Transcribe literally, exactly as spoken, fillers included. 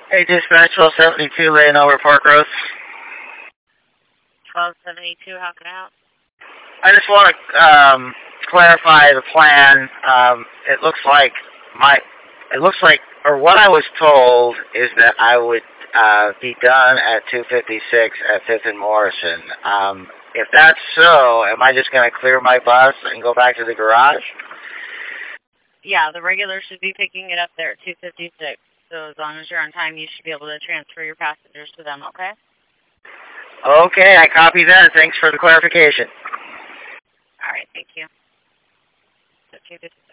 Hey, dispatch, twelve seventy-two, laying over Park Road. twelve seventy-two, how can I help? I just want to um, clarify the plan. Um, it looks like my, it looks like, or what I was told is that I would uh, be done at two fifty-six at fifth and Morrison. Um, if that's so, am I just going to clear my bus and go back to the garage? Yeah, the regular should be picking it up there at two fifty-six. So as long as you're on time, you should be able to transfer your passengers to them, okay? Okay, I copy that. Thanks for the clarification. All right, thank you. So two fifty-six.